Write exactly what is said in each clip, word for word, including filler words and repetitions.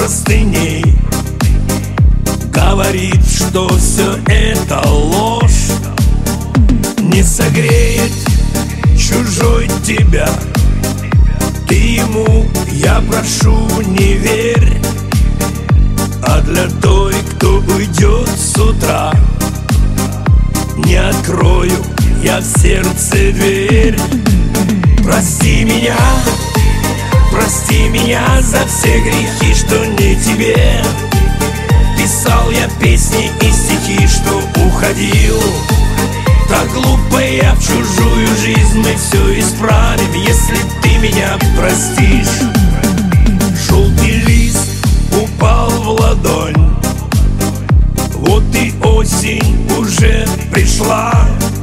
простыней. Говорит, что все это ложь, не согреет чужой тебя. Ты ему, я прошу, не верь, а для той, кто уйдет с утра, не открою я в сердце дверь. Прости меня, прости меня за все грехи, что не тебе писал я песни и стихи, что уходил. Так глупо я в чужую жизнь, мы все исправим, если ты меня простишь. Желтый лист упал в ладонь, вот и осень уже пришла.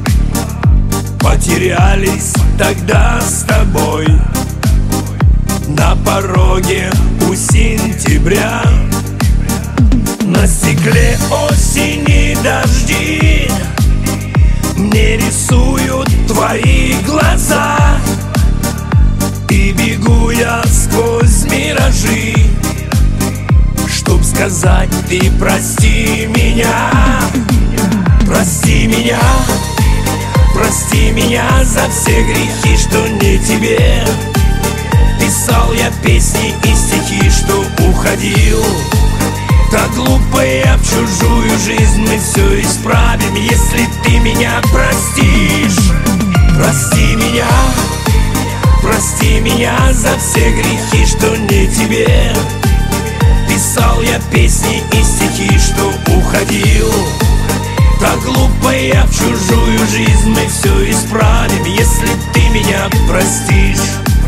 Потерялись тогда с тобой на пороге у сентября. На стекле осени дожди мне рисуют твои глаза, и бегу я сквозь миражи, чтоб сказать: ты прости меня. Прости меня, прости меня за все грехи, что не тебе писал я песни и стихи, что уходил. Так глупо я в чужую жизнь, мы все исправим, если ты меня простишь. Прости меня, прости меня за все грехи, что не тебе писал я песни и стихи, что уходил. Так глупо я в чужую жизнь, мы все исправим, если ты меня простишь.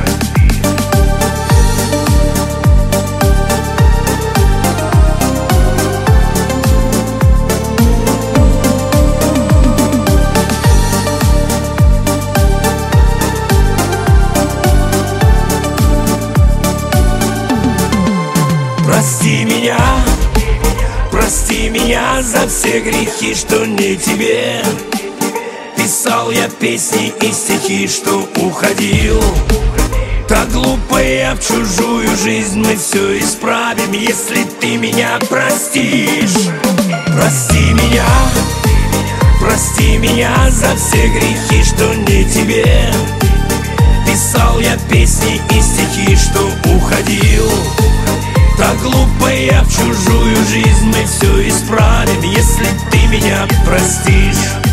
Прости меня, прости меня за все грехи, что не тебе писал я песни и стихи, что уходил. Так глупо я в чужую жизнь, мы все исправим, если ты меня простишь. Прости меня, прости меня за все грехи, что не тебе писал я песни и стихи, что уходил. Так глупо я в чужую жизнь, мы все исправим, если ты меня простишь.